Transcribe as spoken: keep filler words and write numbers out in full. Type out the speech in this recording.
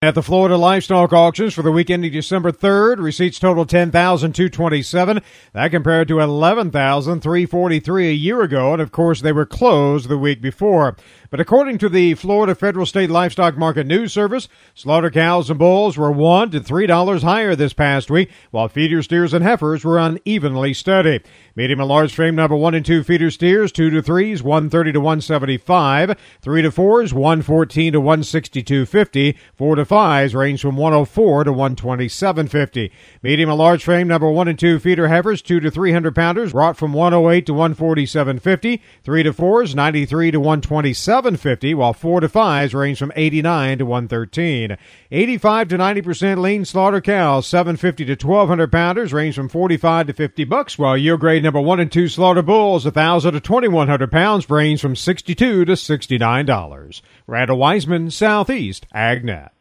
At the Florida Livestock Auctions for the week ending December third, receipts totaled ten thousand two hundred twenty-seven dollars. That compared to eleven thousand three hundred forty-three dollars a year ago, and of course they were closed the week before. But according to the Florida Federal State Livestock Market News Service, slaughter cows and bulls were one to three dollars higher this past week, while feeder steers and heifers were unevenly steady. Medium and large frame number one and two feeder steers, two to threes, one thirty to one seventy-five, three to fours, one fourteen to one sixty-two fifty, four to fives range from one oh four to one twenty-seven fifty. Medium and large frame number one and two feeder heifers, two to three hundred pounders, brought from one oh eight to one forty-seven fifty, three to fours, ninety-three to one twenty-seven fifty, while four to fives range from eighty-nine to one thirteen. eighty-five to ninety percent lean slaughter cows, seven fifty to twelve hundred pounders, range from forty-five to fifty bucks, while yield grade number one and two slaughter bulls, one thousand to twenty-one hundred pounds, range from sixty-two to sixty-nine dollars. Randall Wiseman, Southeast AgNet.